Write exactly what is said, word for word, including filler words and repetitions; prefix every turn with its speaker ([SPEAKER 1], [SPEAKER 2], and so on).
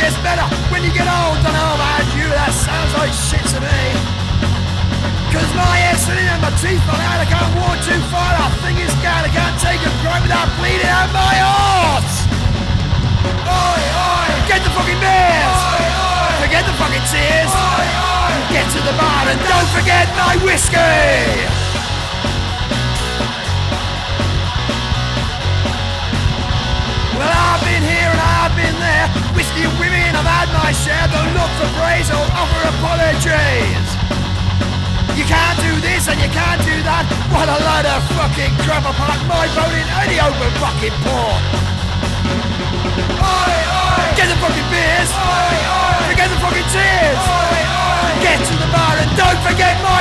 [SPEAKER 1] gets better when you get old. Don't know about you, that sounds like shit to me. Cause my head's thinning and my teeth fell out. I can't walk too far, that thing is scared. I can't take a gripe without bleeding out my arse. Oi, oi, get the fucking beers. Oi, oi, forget the fucking tears. Oi, oi, get to the bar and don't forget my whiskey. Well, I've been here and I've been there. Whiskey and women, I've had my share. Don't look for praise or offer apologies. You can't do this and you can't do that. What a load of fucking crap. I park my boat in any open fucking port. Oi, oi, get the fucking beers. Oi, oi, forget the fucking tears. Oi, oi, get to the bar and don't forget my